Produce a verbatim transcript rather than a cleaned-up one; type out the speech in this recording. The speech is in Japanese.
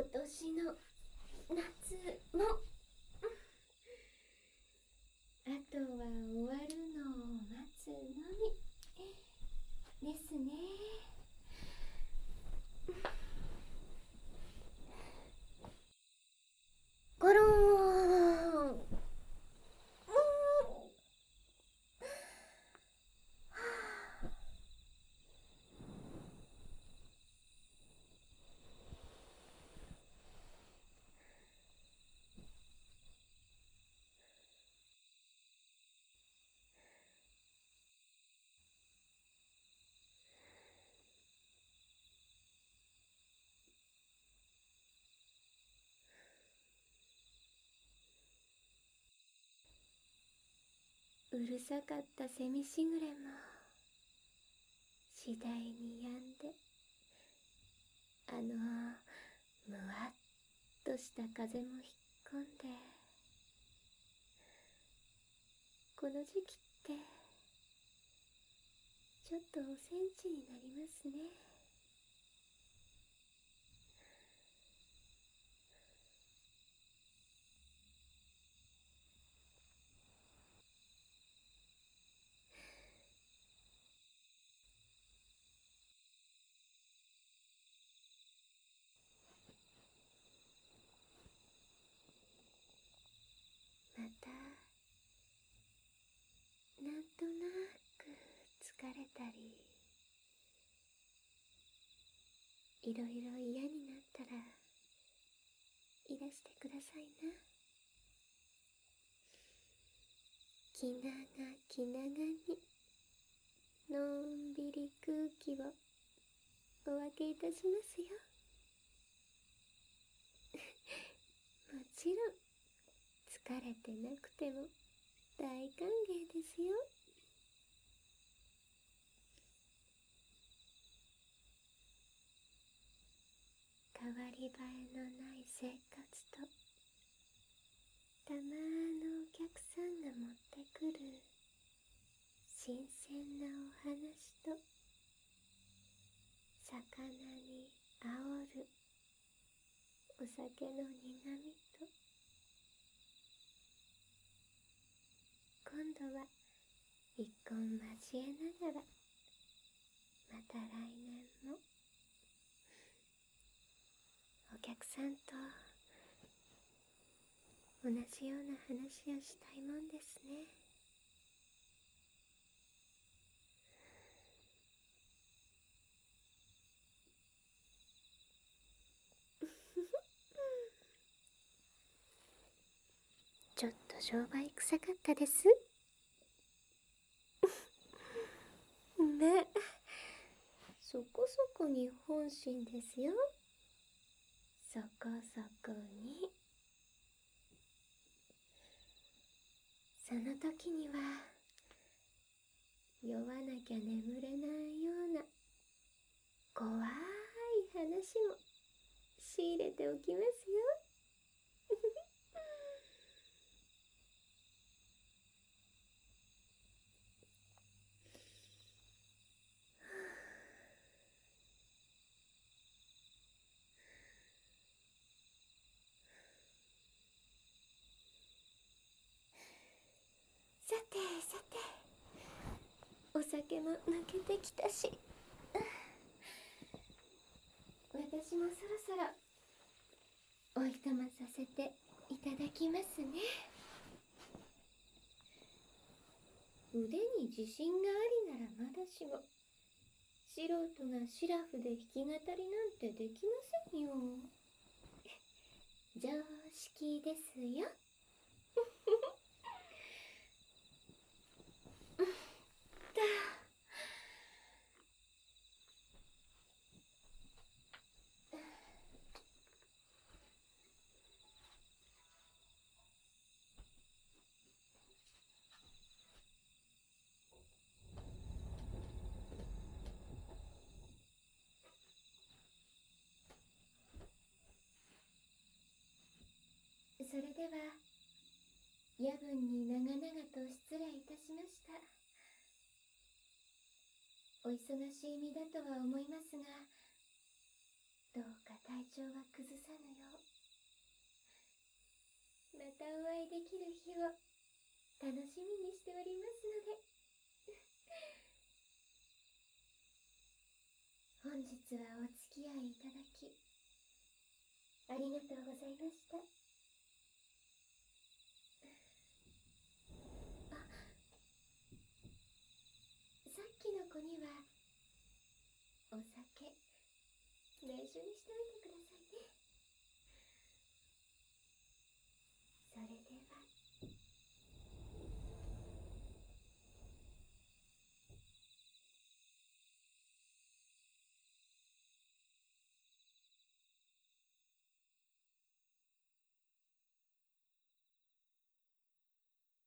年の夏もあとは終わるのを待つのみですね。ゴローン。うるさかったセミしぐれも次第に止んで、あのむわっとした風も引っ込んで、この時期ってちょっとおセンチになりますね。またなんとなく疲れたり、いろいろ嫌になったらいらしてくださいな。気長気長にのんびり空気をお分けいたしますよ。もちろん疲れてなくても大歓迎ですよ。変わり映えのない生活と、たまのお客さんが持ってくる新鮮なお話と、魚に煽るお酒の苦みと、今度は一本交えながら、また来年もお客さんと同じような話をしたいもんですね。ちょっと商売臭かったですね。そこそこに本心ですよ。そこそこに。その時には酔わなきゃ眠れないような怖い話も仕入れておきますよ。さてさて、お酒も抜けてきたし、私もそろそろおいとまさせていただきますね。腕に自信がありならまだしも、素人がシラフで弾き語りなんてできませんよ。常識ですよ。それでは夜分に長々と失礼いたしました。お忙しい身だとは思いますが、どうか大調は崩さぬよう、またお会いできる日を楽しみにしておりますので。本日はお付き合いいただきありがとうございました。あ、さっきの子にはお酒内緒にしておいてくだ